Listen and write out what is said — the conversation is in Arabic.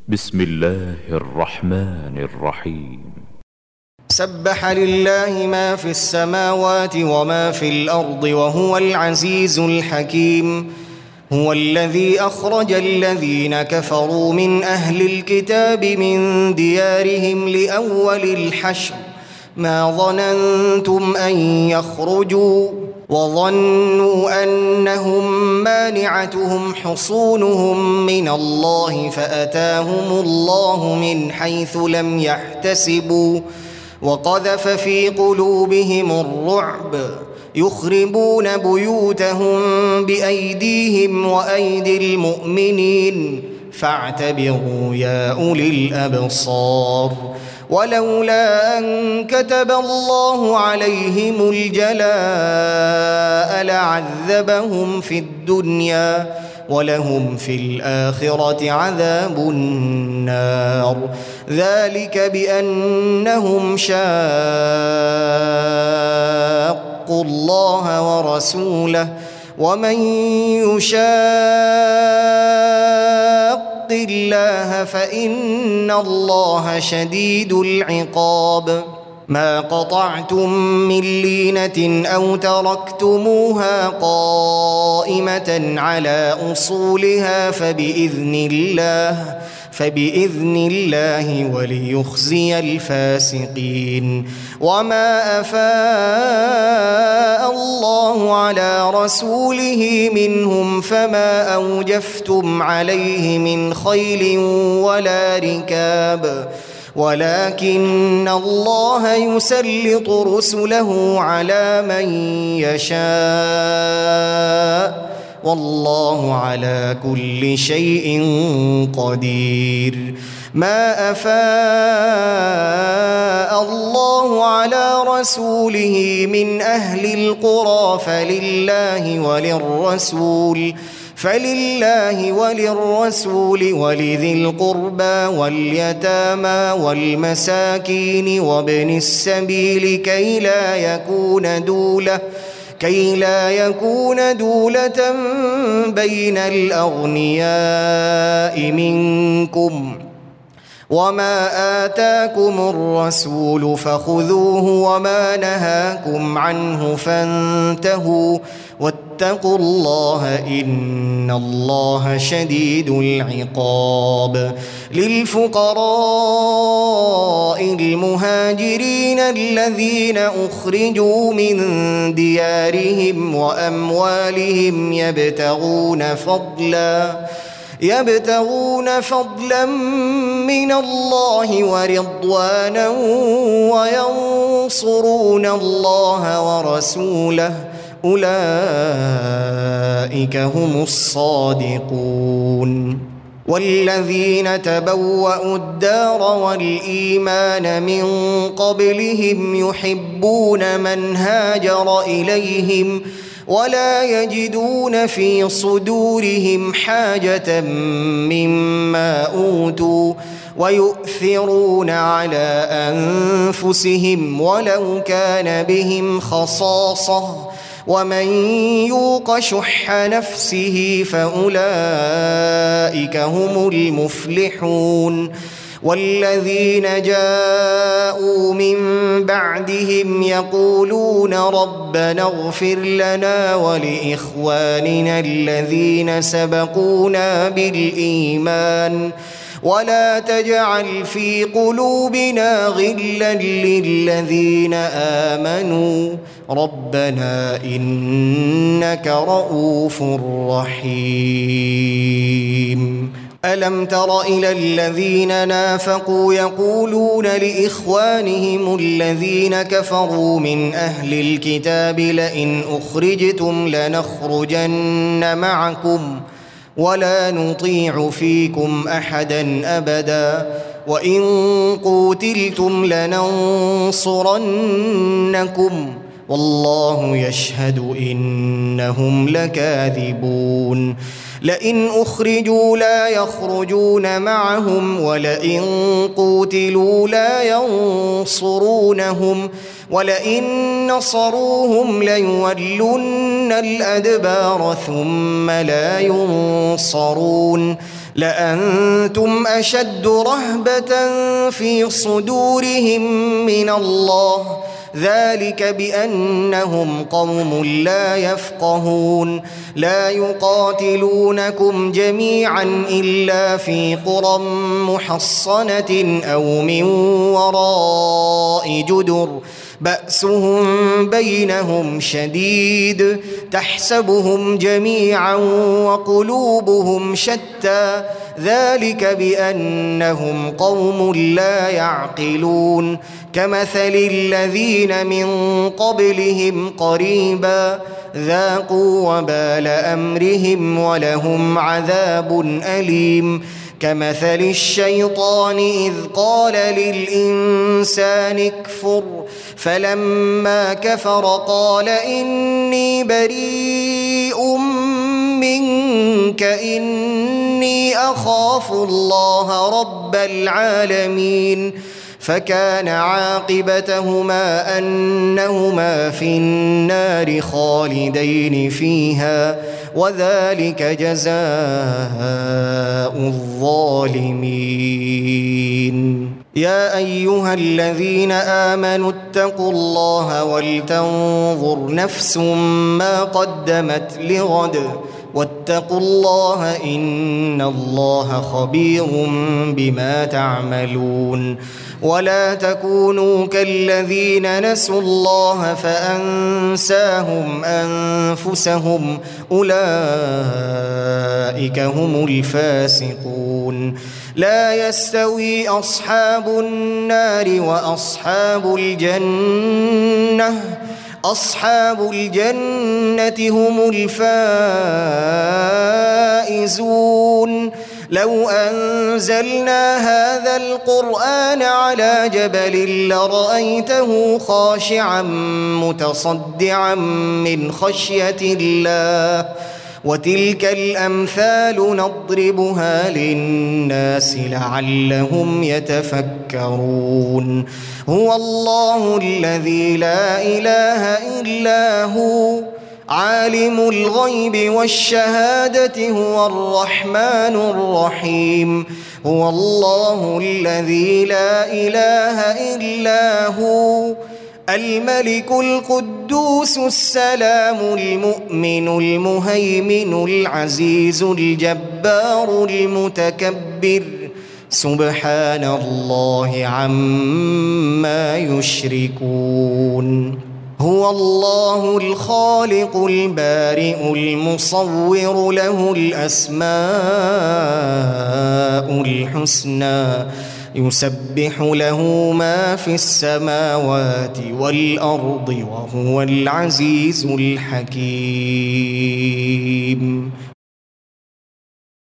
بسم الله الرحمن الرحيم. سبح لله ما في السماوات وما في الأرض وهو العزيز الحكيم. هو الذي أخرج الذين كفروا من أهل الكتاب من ديارهم لأول الحشر ما ظننتم أن يخرجوا وظنوا أنهم مانعتهم حصونهم من الله فأتاهم الله من حيث لم يحتسبوا وقذف في قلوبهم الرعب يخربون بيوتهم بأيديهم وأيدي المؤمنين فاعتبروا يا أولي الأبصار. ولولا أن كتب الله عليهم الجلاء لعذبهم في الدنيا ولهم في الآخرة عذاب النار. ذلك بأنهم شاقوا الله ورسوله ومن يشاق الله فإن الله شديد العقاب. ما قطعتم من لينة أو تركتموها قائمة على أصولها فبإذن الله وليخزي الفاسقين. وما أفاء الله على رسوله منهم فما أوجفتم عليه من خيل ولا ركاب ولكن الله يسلط رسله على من يشاء والله على كل شيء قدير. ما أفاء الله على رسوله من أهل القرى فلله وللرسول ولذي القربى واليتامى والمساكين وابن السبيل كي لا يكون دولة بين الأغنياء منكم. وما آتاكم الرسول فخذوه وما نهاكم عنه فانتهوا واتقوا الله إن الله شديد العقاب. للفقراء المهاجرين الذين أخرجوا من ديارهم وأموالهم يبتغون فضلا من الله ورضوانا وينصرون الله ورسوله أولئك هم الصادقون. والذين تبوأوا الدار والإيمان من قبلهم يحبون من هاجر إليهم ولا يجدون في صدورهم حاجة مما أوتوا ويؤثرون على أنفسهم ولو كان بهم خصاصة ومن يوق شح نفسه فأولئك هم المفلحون. والذين جاءوا من بعدهم يقولون ربنا اغفر لنا ولإخواننا الذين سبقونا بالإيمان ولا تجعل في قلوبنا غلا للذين آمنوا ربنا إنك رؤوف رحيم. ألم تر إلى الذين نافقوا يقولون لإخوانهم الذين كفروا من أهل الكتاب لئن أخرجتم لنخرجن معكم ولا نطيع فيكم أحدا أبدا وإن قوتلتم لننصرنكم والله يشهد إنهم لكاذبون. لئن أخرجوا لا يخرجون معهم ولئن قوتلوا لا ينصرونهم ولئن نصروهم ليولن الأدبار ثم لا ينصرون. لأنتم أشد رهبة في صدورهم من الله، ذلك بأنهم قوم لا يفقهون. لا يقاتلونكم جميعا إلا في قرى محصنة أو من وراء جدر بأسهم بينهم شديد، تحسبهم جميعا وقلوبهم شتى، ذلك بأنهم قوم لا يعقلون. كمثل الذين من قبلهم قريبا ذاقوا وبال أمرهم ولهم عذاب أليم. كمثل الشيطان إذ قال للإنسان اكفر فلما كفر قال إني بريء منك إني أخاف الله رب العالمين. فكان عاقبتهما أنهما في النار خالدين فيها، وذلك جزاء الظالمين. يا أيها الذين آمنوا اتقوا الله ولتنظر نفس ما قدمت لغد واتقوا الله إن الله خبير بما تعملون. ولا تكونوا كالذين نسوا الله فأنساهم أنفسهم أولئك هم الفاسقون. لا يستوي أصحاب النار وأصحاب الجنة، أصحاب الجنة هم الفائزون. لو أنزلنا هذا القرآن على جبل لرأيته خاشعا متصدعا من خشية الله. وتلك الأمثال نضربها للناس لعلهم يتفكرون. هو الله الذي لا إله إلا هو عالم الغيب والشهادة هو الرحمن الرحيم. هو الله الذي لا إله إلا هو الملك القدوس السلام المؤمن المهيمن العزيز الجبار المتكبر سبحان الله عما يشركون. هو الله الخالق البارئ المصور له الأسماء الحسنى يسبح له ما في السماوات والأرض وهو العزيز الحكيم.